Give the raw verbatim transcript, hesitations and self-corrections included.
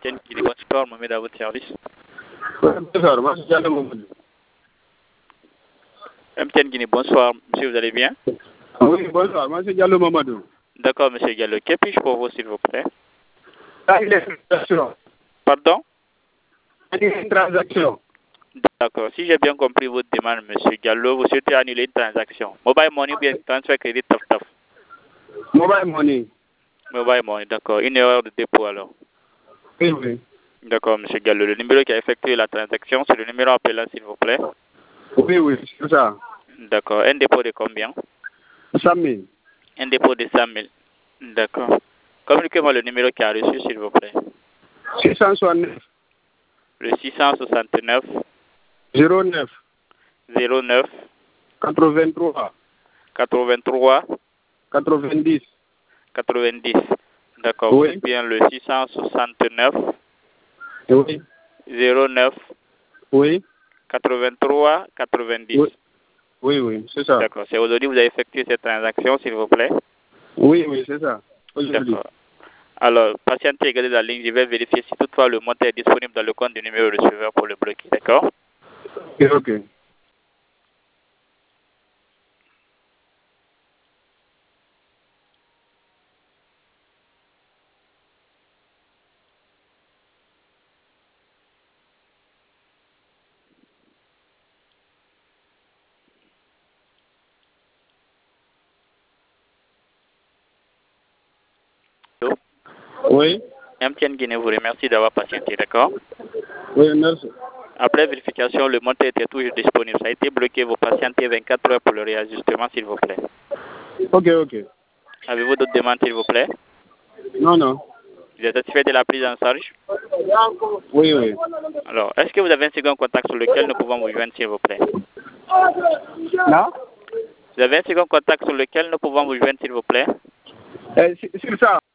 M T N Guinée, bonsoir, Mohamed à votre service. Bonsoir, moi c'est Diallo Mamadou. M T N Guinée, bonsoir, monsieur, vous allez bien? Oui, bonsoir, moi c'est Diallo Mamadou. D'accord, monsieur Diallo. Que puis-je pour vous, s'il vous plaît? Ah, il est une transaction. Pardon? Il y a une transaction. D'accord. Si j'ai bien compris votre demande, monsieur Diallo, vous souhaitez annuler une transaction. Mobile money ou bien transfert crédit taf taf? Mobile money. Mobile money, d'accord. Une erreur de dépôt alors. Oui, oui. D'accord, monsieur Diallo. Le numéro qui a effectué la transaction, c'est le numéro appelé, s'il vous plaît. Oui, oui, c'est ça. D'accord. Un dépôt de combien? cent mille. Un dépôt de cent mille. D'accord. Communiquez-moi le numéro qui a reçu, s'il vous plaît. six cent soixante-neuf. Le six cent soixante-neuf zéro neuf. zéro neuf quatre-vingt-trois. quatre-vingt-trois quatre-vingt-dix. quatre-vingt-dix. D'accord. Oui. C'est bien le six cent soixante-neuf Oui. zéro neuf Oui. quatre-vingt-trois quatre-vingt-dix. Oui, oui, oui, c'est ça. D'accord. C'est aujourd'hui que vous avez effectué cette transaction, s'il vous plaît. Oui, oui, c'est ça. Aujourd'hui. D'accord. Alors, patientez, regardez la ligne. Je vais vérifier si toutefois le montant est disponible dans le compte du numéro receveur pour le bloquer. D'accord? Ok, ok. Allô? Oui. M T N Guinée vous remercie d'avoir patienté. D'accord? Oui, merci. Après vérification, le montant était toujours disponible. Ça a été bloqué. Vous patientez vingt-quatre heures pour le réajustement, s'il vous plaît. Ok, ok. Avez-vous d'autres demandes, s'il vous plaît? Non, non. Vous êtes satisfait de la prise en charge? Oui, oui. Alors, est-ce que vous avez un second contact sur lequel nous pouvons vous joindre, s'il vous plaît? Là? Vous avez un second contact sur lequel nous pouvons vous joindre, s'il vous plaît? Eh, c'est c'est ça.